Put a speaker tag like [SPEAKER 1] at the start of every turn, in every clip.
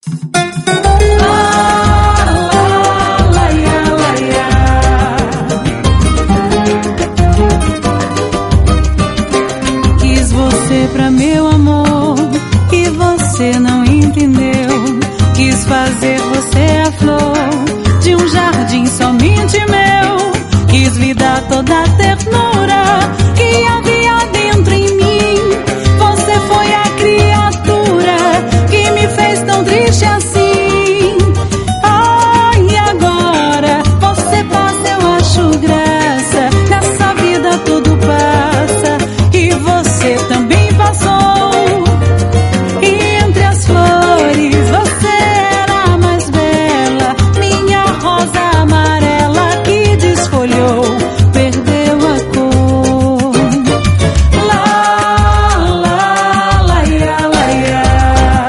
[SPEAKER 1] Quis você pra meu amor e você não entendeu. Quis fazer você a flor de um jardim somente meu. Quis lhe dar toda a ternura que havia dentro em mim. Você foi a criatura que me fez tão triste assim. E agora você passa, eu acho graça. Nessa vida tudo passa e você também passou. E entre as flores você era a mais bela, minha rosa amarela que desfolhou, perdeu a cor. Lá, lá, lá, ia, lá, ia.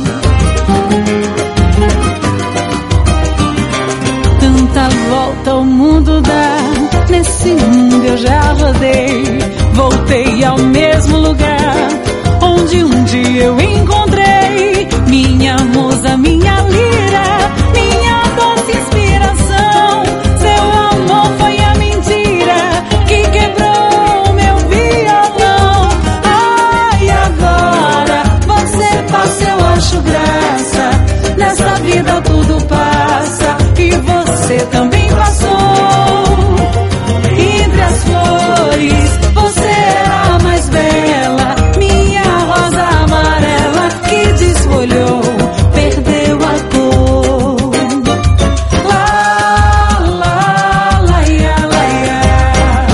[SPEAKER 1] Tanta volta o mundo dá, nesse mundo eu já rodei. Voltei ao mesmo lugar onde um dia eu encontrei minha musa, minha lira, minha doce inspiração. Seu amor foi a mentira que quebrou meu violão. E agora você passa, eu acho graça. Nessa vida tudo passa e você também passou. Entre as flores você era a mais bela, minha rosa amarela que desfolhou, perdeu a cor. Lá, lá, lá, ia, lá, ia.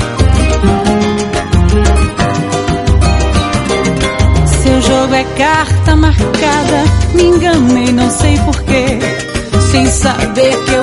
[SPEAKER 1] Seu jogo é carta marcada, me enganei, não sei porquê, sem saber que